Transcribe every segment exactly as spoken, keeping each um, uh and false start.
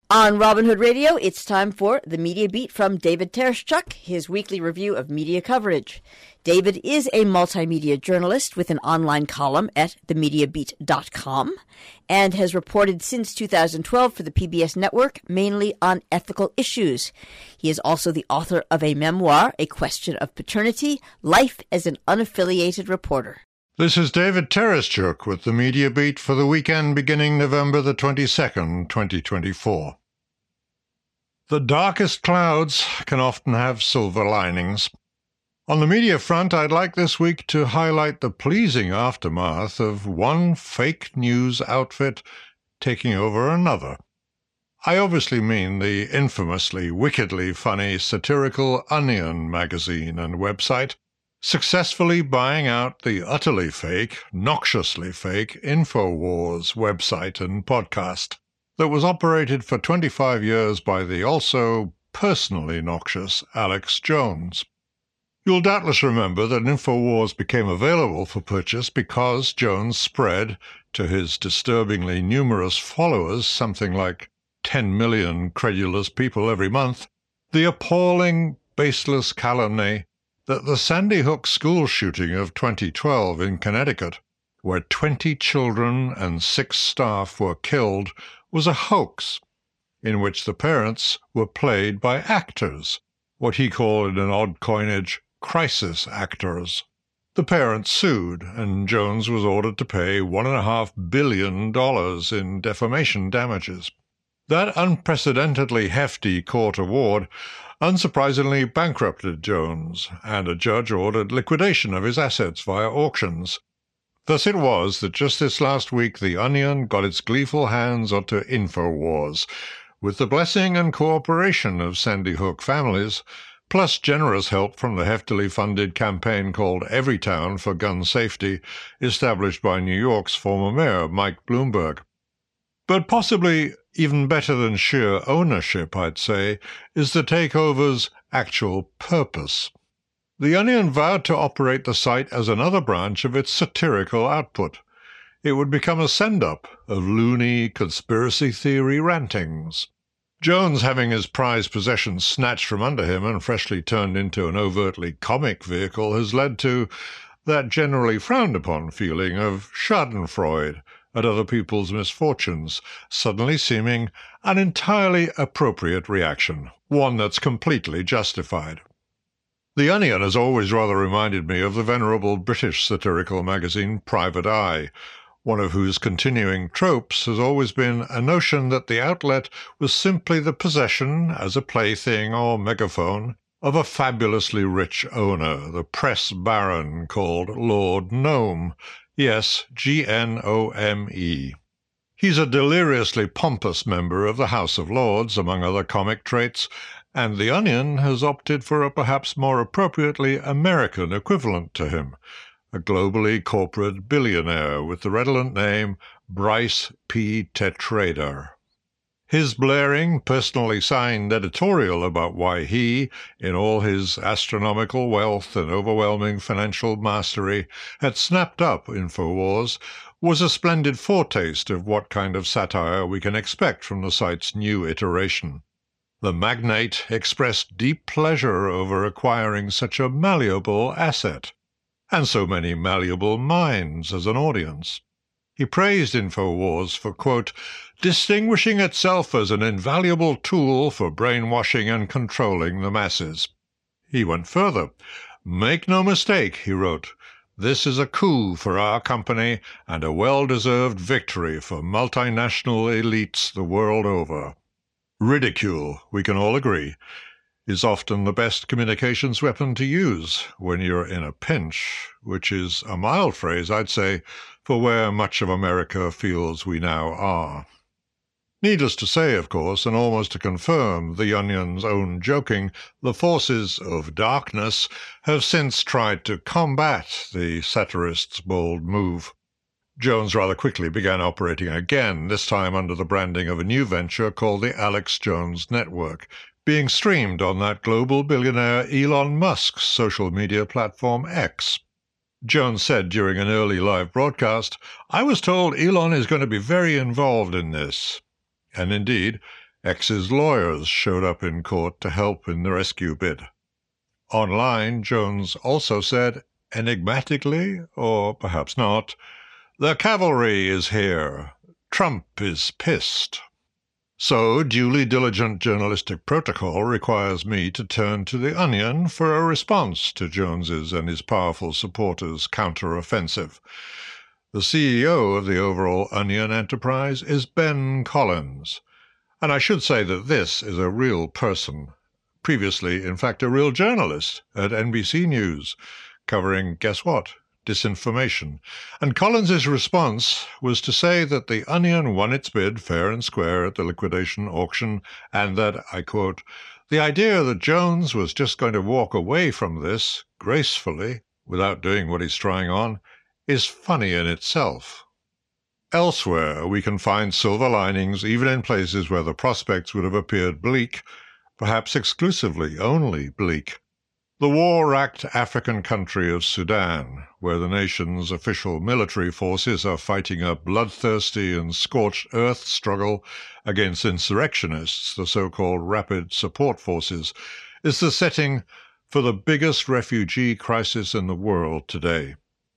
On Robin Hood Radio, it's time for The Media Beat from David Tereshchuk, his weekly review of media coverage. David is a multimedia journalist with an online column at the media beat dot com and has reported since two thousand twelve for the P B S network, mainly on ethical issues. He is also the author of a memoir, A Question of Paternity, Life as an Unaffiliated Reporter. This is David Tereshchuk with the Media Beat for the weekend beginning November the twenty-second, twenty twenty-four. The darkest clouds can often have silver linings. On the media front, I'd like this week to highlight the pleasing aftermath of one fake news outfit taking over another. I obviously mean the infamously, wickedly funny satirical Onion magazine and website, successfully buying out the utterly fake, noxiously fake InfoWars website and podcast that was operated for twenty-five years by the also personally noxious Alex Jones. You'll doubtless remember that InfoWars became available for purchase because Jones spread, to his disturbingly numerous followers, something like ten million credulous people every month, the appalling, baseless calumny that the Sandy Hook school shooting of twenty twelve in Connecticut, where twenty children and six staff were killed, was a hoax in which the parents were played by actors, what he called in odd coinage, crisis actors. The parents sued, and Jones was ordered to pay one and a half billion dollars in defamation damages. That unprecedentedly hefty court award unsurprisingly bankrupted Jones, and a judge ordered liquidation of his assets via auctions. Thus it was that just this last week the Onion got its gleeful hands onto InfoWars, with the blessing and cooperation of Sandy Hook families, plus generous help from the heftily funded campaign called Everytown for Gun Safety, established by New York's former mayor, Mike Bloomberg. But possibly even better than sheer ownership, I'd say, is the takeover's actual purpose. The Onion vowed to operate the site as another branch of its satirical output. It would become a send-up of loony conspiracy theory rantings. Jones, having his prized possessions snatched from under him and freshly turned into an overtly comic vehicle, has led to that generally frowned-upon feeling of schadenfreude at other people's misfortunes, suddenly seeming an entirely appropriate reaction, one that's completely justified. The Onion has always rather reminded me of the venerable British satirical magazine Private Eye, one of whose continuing tropes has always been a notion that the outlet was simply the possession, as a plaything or megaphone, of a fabulously rich owner, the press baron called Lord Gnome. Yes, G N O M E. He's a deliriously pompous member of the House of Lords, among other comic traits, and The Onion has opted for a perhaps more appropriately American equivalent to him, a globally corporate billionaire with the redolent name Bryce P. Tetrader. His blaring, personally signed editorial about why he, in all his astronomical wealth and overwhelming financial mastery, had snapped up InfoWars, was a splendid foretaste of what kind of satire we can expect from the site's new iteration. The magnate expressed deep pleasure over acquiring such a malleable asset, and so many malleable minds as an audience. He praised InfoWars for, quote, distinguishing itself as an invaluable tool for brainwashing and controlling the masses. He went further. Make no mistake, he wrote, this is a coup for our company and a well-deserved victory for multinational elites the world over. Ridicule, we can all agree, is often the best communications weapon to use when you're in a pinch, which is a mild phrase, I'd say, for where much of America feels we now are. Needless to say, of course, and almost to confirm The Onion's own joking, the forces of darkness have since tried to combat the satirist's bold move. Jones rather quickly began operating again, this time under the branding of a new venture called the Alex Jones Network, being streamed on that global billionaire Elon Musk's social media platform X. Jones said during an early live broadcast, "I was told Elon is going to be very involved in this." And indeed, X's lawyers showed up in court to help in the rescue bid. Online, Jones also said, enigmatically, or perhaps not, "The cavalry is here. Trump is pissed." So, duly diligent journalistic protocol requires me to turn to The Onion for a response to Jones's and his powerful supporters' counter-offensive. The C E O of the overall Onion enterprise is Ben Collins. And I should say that this is a real person. Previously, in fact, a real journalist at N B C News, covering, guess what? Disinformation. And Collins's response was to say that The Onion won its bid fair and square at the liquidation auction, and that, I quote, "the idea that Jones was just going to walk away from this gracefully, without doing what he's trying on, is funny in itself." Elsewhere, we can find silver linings even in places where the prospects would have appeared bleak, perhaps exclusively only bleak. The war-racked African country of Sudan, where the nation's official military forces are fighting a bloodthirsty and scorched earth struggle against insurrectionists, the so-called Rapid Support Forces, is the setting for the biggest refugee crisis in the world today.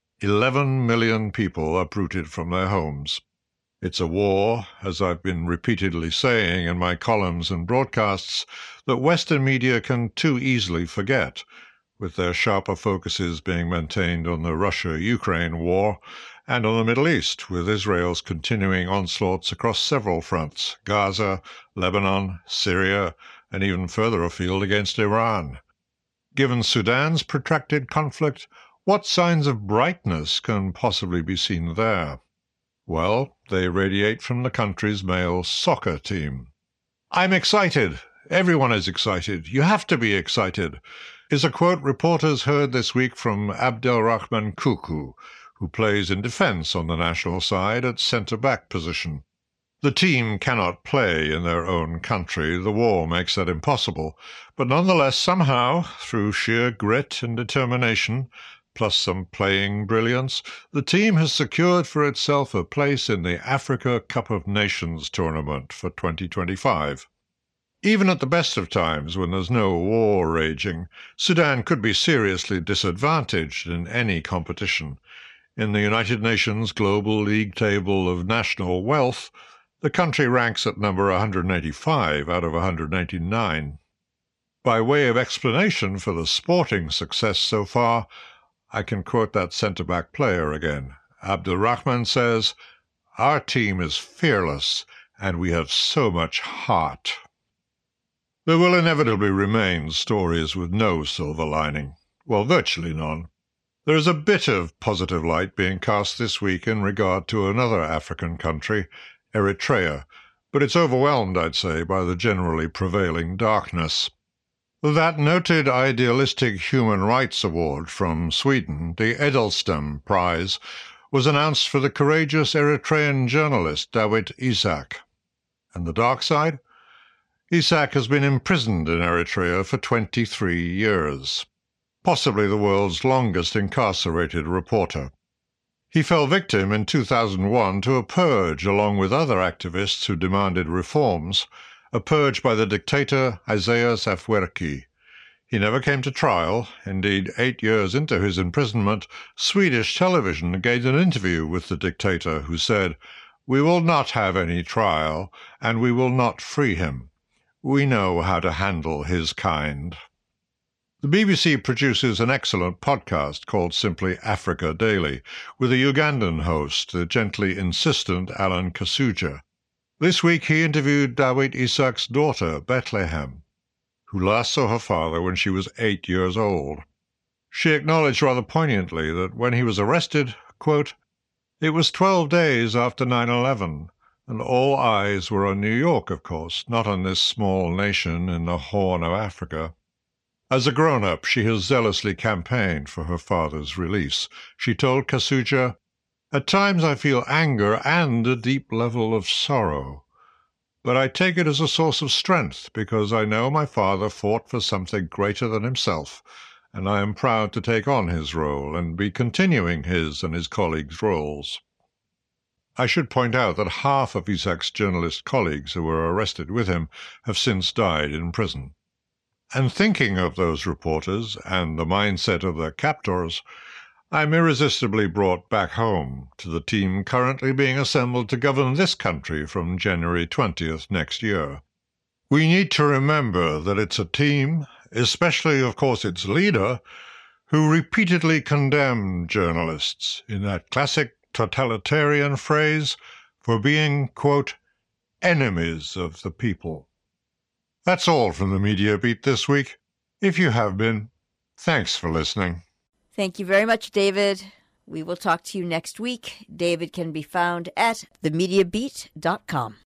Eleven million people uprooted from their homes. It's a war, as I've been repeatedly saying in my columns and broadcasts, that Western media can too easily forget, with their sharper focuses being maintained on the Russia-Ukraine war and on the Middle East, with Israel's continuing onslaughts across several fronts, Gaza, Lebanon, Syria, and even further afield against Iran. Given Sudan's protracted conflict, what signs of brightness can possibly be seen there? Well, they radiate from the country's male soccer team. "I'm excited. Everyone is excited. You have to be excited," is a quote reporters heard this week from Abdelrahman Kuku, who plays in defense on the national side at centre-back position. The team cannot play in their own country. The war makes that impossible. But nonetheless, somehow, through sheer grit and determination, plus some playing brilliance, the team has secured for itself a place in the Africa Cup of Nations tournament for twenty twenty-five. Even at the best of times, when there's no war raging, Sudan could be seriously disadvantaged in any competition. In the United Nations Global League table of national wealth, the country ranks at number one hundred eighty-five out of one hundred eighty-nine. By way of explanation for the sporting success so far, I can quote that centre-back player again. Abdelrahman says, "Our team is fearless, and we have so much heart." There will inevitably remain stories with no silver lining. Well, virtually none. There is a bit of positive light being cast this week in regard to another African country, Eritrea, but it's overwhelmed, I'd say, by the generally prevailing darkness. That noted idealistic human rights award from Sweden, the Edelstam Prize, was announced for the courageous Eritrean journalist Dawit Isaak. And the dark side? Isaak has been imprisoned in Eritrea for twenty-three years, possibly the world's longest incarcerated reporter. He fell victim in two thousand one to a purge along with other activists who demanded reforms, a purge by the dictator Isaias Afwerki. He never came to trial. Indeed, eight years into his imprisonment, Swedish television gave an interview with the dictator who said, "We will not have any trial, and we will not free him. We know how to handle his kind." The B B C produces an excellent podcast called simply Africa Daily, with a Ugandan host, the gently insistent Alan Kasuja. This week he interviewed Dawit Isaak's daughter, Bethlehem, who last saw her father when she was eight years old. She acknowledged rather poignantly that when he was arrested, quote, "It was twelve days after nine eleven, and all eyes were on New York, of course, not on this small nation in the Horn of Africa." As a grown-up, she has zealously campaigned for her father's release. She told Kasuja, "At times I feel anger and a deep level of sorrow. But I take it as a source of strength because I know my father fought for something greater than himself, and I am proud to take on his role and be continuing his and his colleagues' roles." I should point out that half of his ex-journalist colleagues who were arrested with him have since died in prison. And thinking of those reporters and the mindset of their captors, I'm irresistibly brought back home to the team currently being assembled to govern this country from January twentieth next year. We need to remember that it's a team, especially, of course, its leader, who repeatedly condemned journalists in that classic totalitarian phrase for being, quote, enemies of the people. That's all from the Media Beat this week. If you have been, thanks for listening. Thank you very much, David. We will talk to you next week. David can be found at the media beat dot com.